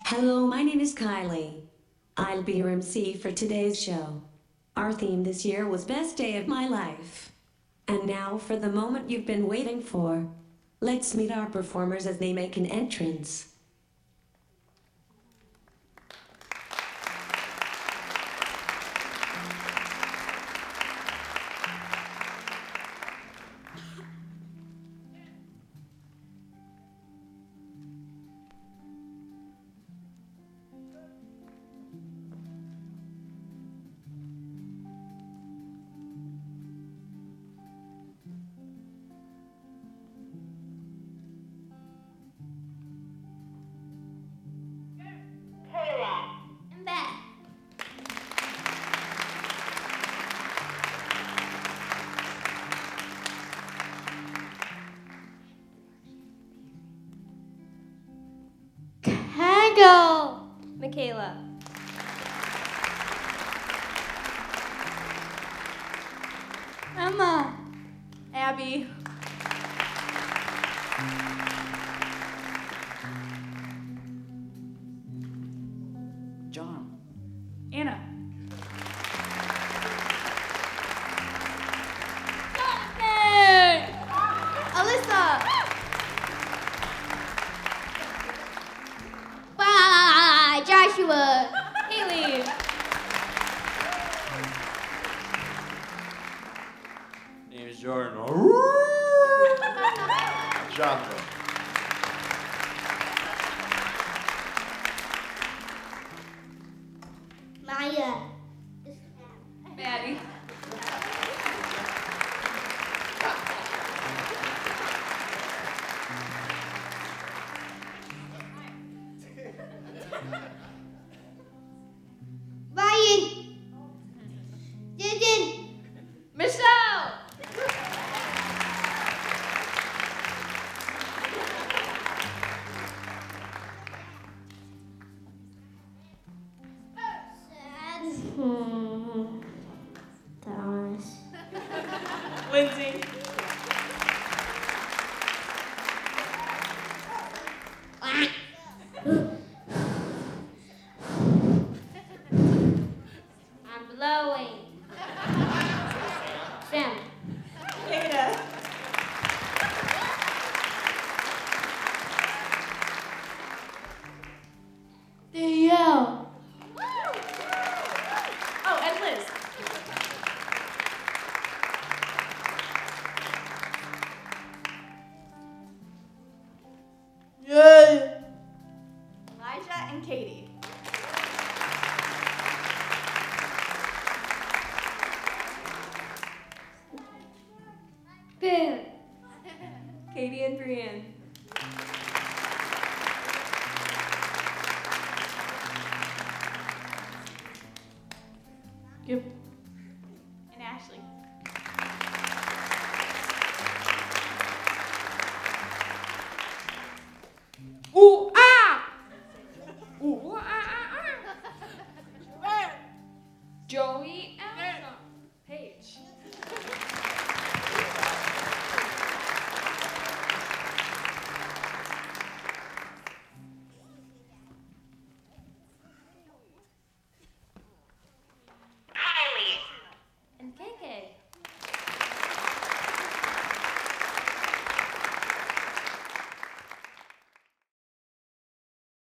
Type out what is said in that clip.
Hello, my name is Kylie. I'll be your MC for today's show. Our theme this year was Best Day of My Life. And now for the moment you've been waiting for. Let's meet our performers as they make an entrance. I'm back. Candle. Michaela. Emma. Abby. John. Anna. Jonathan. Alyssa. Bye. Joshua. Haley. Name is Jordan. Jonathan. Maya. Maddie. Ryan. Jaden. Michelle. Thomas. Lindsay. I'm blowing. Sam. Ada. Theo. Oh, and Liz. Yay! Elijah and Katie. Ben. Katie and Brienne. Yep.